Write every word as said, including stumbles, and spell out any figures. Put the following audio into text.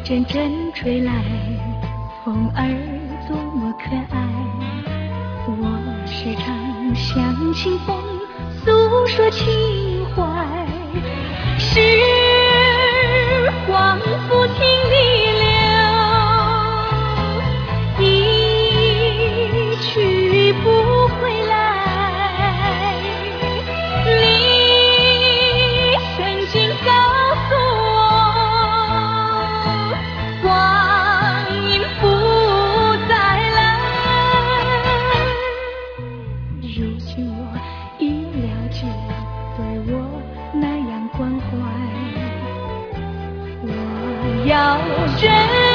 阵阵吹来，风儿多么可爱。我时常向清风诉说情怀，时光不停地流，一去不回来。你曾经告诉我，光阴不再来。如今我已了解，对我那样关怀，我要珍